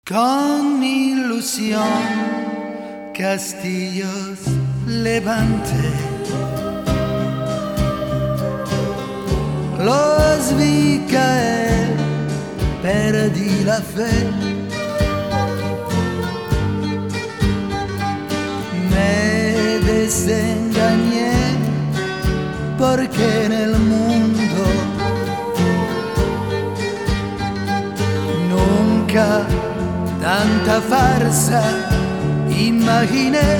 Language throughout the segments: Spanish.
Con mi ilusión castillos levanté, los vi caer, perdí la fe, me desengañé porque en el mundo nunca tanta farsa imaginé.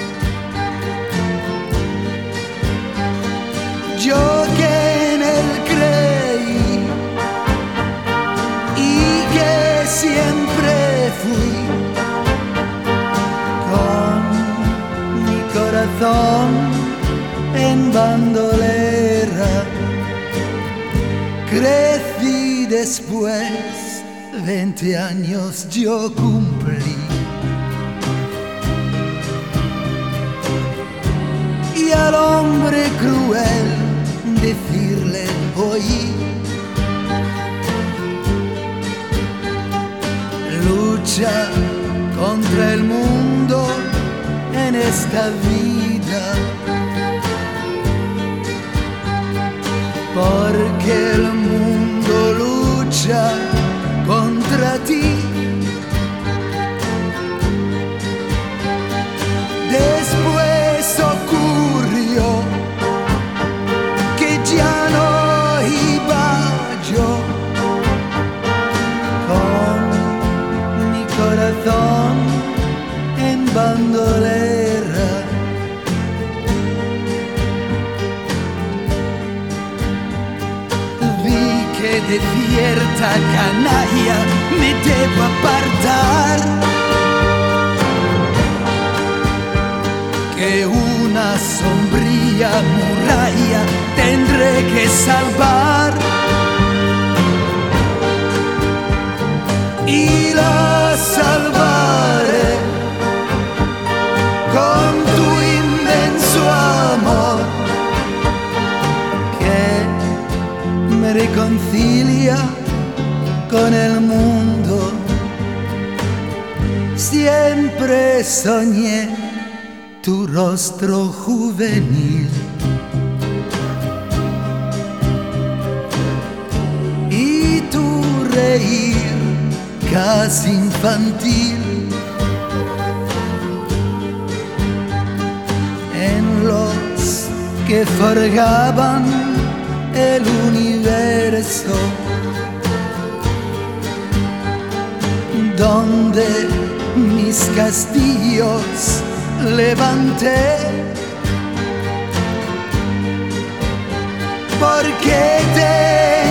Yo que en él creí y que siempre fui con mi corazón en bandolera, crecí después. 20 años yo cumplí y al hombre cruel decirle oí: lucha contra el mundo en esta vida, porque el mundo lucha contra ti. Después ocurrió que ya no iba yo con mi corazón en bandolera. Que de cierta canalla me debo apartar, que una sombría muralla tendré que salvar, y la salvaré con tu inmenso amor que me reconcilia con el mundo. Siempre soñé tu rostro juvenil y tu reír casi infantil, en los que forjaban el universo, donde mis castillos levanté, porque te